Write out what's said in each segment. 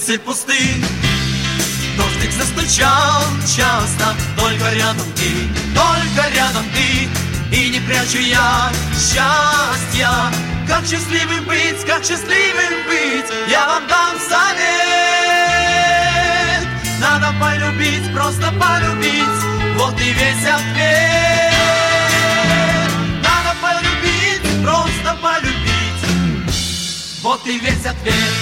Улицы пусты, дождик застучал часто. Только рядом ты, и не прячу я счастья. Как счастливым быть, я вам дам совет. Надо полюбить, просто полюбить, вот и весь ответ. Надо полюбить, просто полюбить, вот и весь ответ.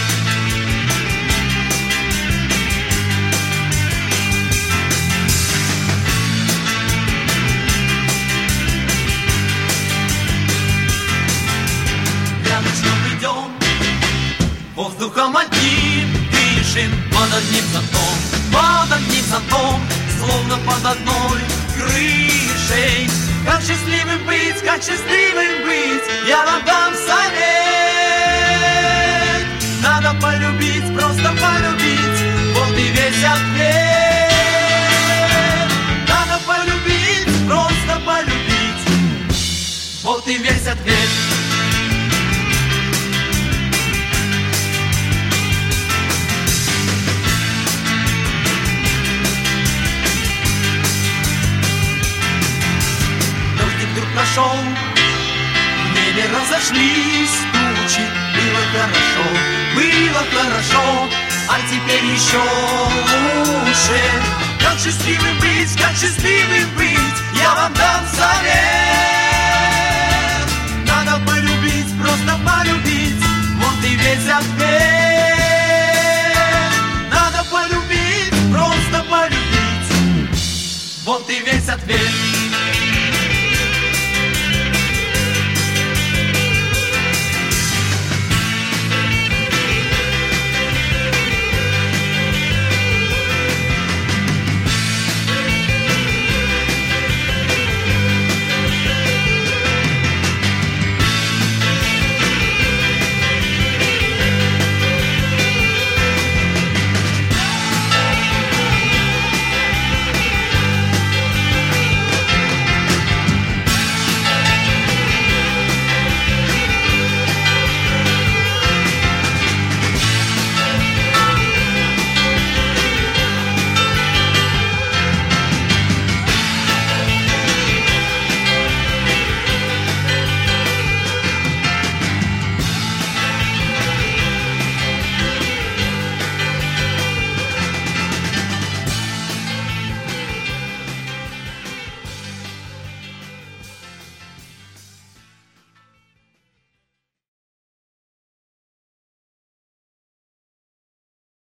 Воздухом одним дышим, под одним зонтом, словно под одной крышей. Как счастливым быть, я вам дам совет. Надо полюбить, просто полюбить, вот и весь ответ. Надо полюбить, просто полюбить, вот и весь ответ. Прошел, в небе разошлись тучи. Было хорошо, а теперь еще лучше. Как счастливым быть, я вам дам совет. Надо полюбить, просто полюбить, вот и весь ответ. Надо полюбить, просто полюбить, вот и весь ответ.